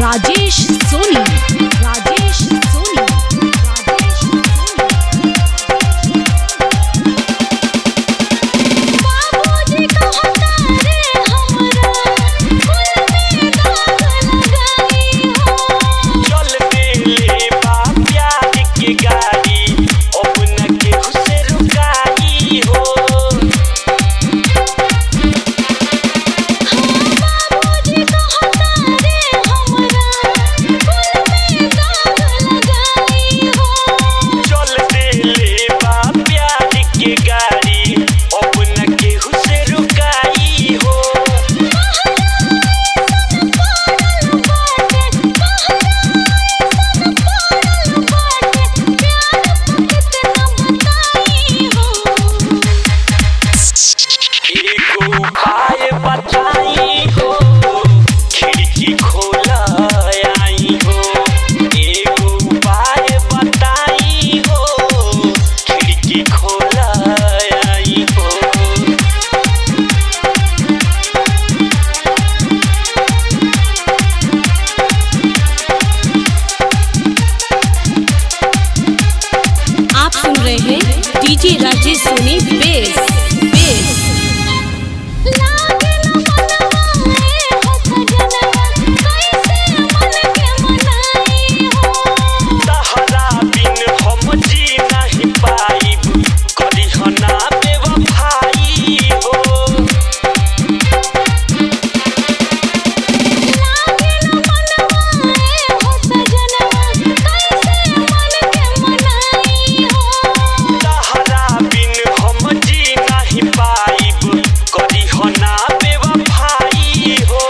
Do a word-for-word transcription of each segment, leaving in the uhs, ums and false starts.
राजेश सोनी, राजेश सोनी, राजेश सोनी। बाबूजी कहता रे हमरा फूल में दाग लगाई हो। चल देले बा प्यार के गाड़ी अपना के हुसे रुकाई हो। बाबूजी कहता रे हमरा फूल में दाग लगाई हो। चल देले बा प्यार के गाड़ी अपना के हुसे रुकाई हो। एगो उपाय बताई हो, खिड़की खोला आई हो। एगो उपाय बताई हो, खिड़की खोला आई हो। आप सुन रहे हैं DJ Rajesh Soni bass bass. लागे न मनवा ए हो सजनवा, कैसे मन के मनाई हो। तहरा बिन हम जी नहीं पाइब, करिह ना बेवफाई हो। लागे न मनवा ए हो सजनवा, कैसे मन के मनाई हो। तहरा बिन हम जी नहीं पाइब, करिह ना बेवफाई हो।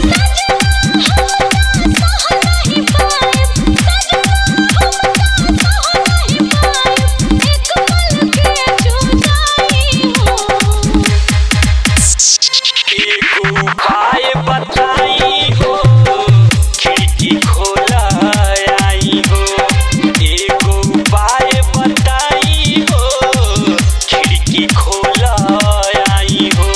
एगो उपाय बताई हो, खिड़की खोला आई हो। एगो उपाय बताई हो, खिड़की खोला आई हो।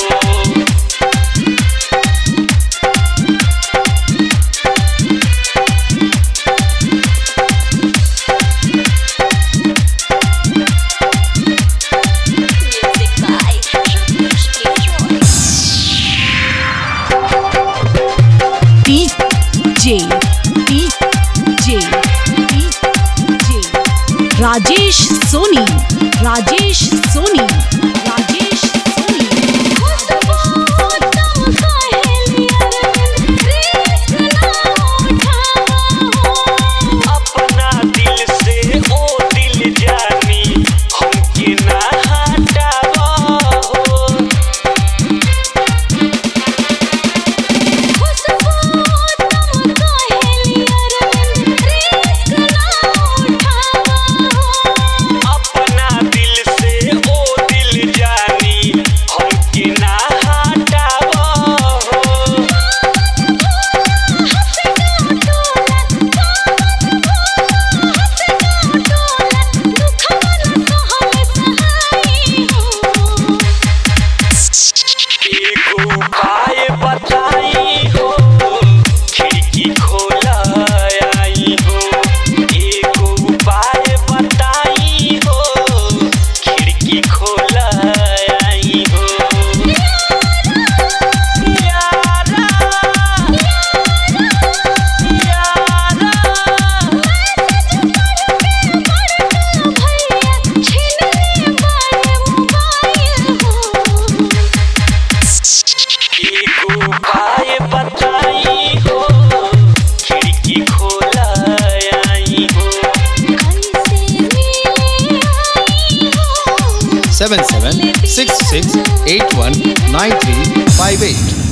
DJ DJ DJ Rajesh Soni, Rajesh Soni, Rajesh Soni. खुशबू तुम सहेलिया रे ना उठावा हो। अपना दिल से ओ दिल जानी हमके ना हटावा हो। खुशबू तुम सहेलिया रे ना उठावा हो। अपना दिल से ओ दिल जानी हमके ना हटावा हो। एगो उपाय बताई हो, खिड़की खोला आई हो। एगो उपाय बताई हो, खिड़की खोला आई हो। यारा यारा एगो उपाय बताई हो, खिड़की खोला आई हो। seven seven six six eight one nine three five eight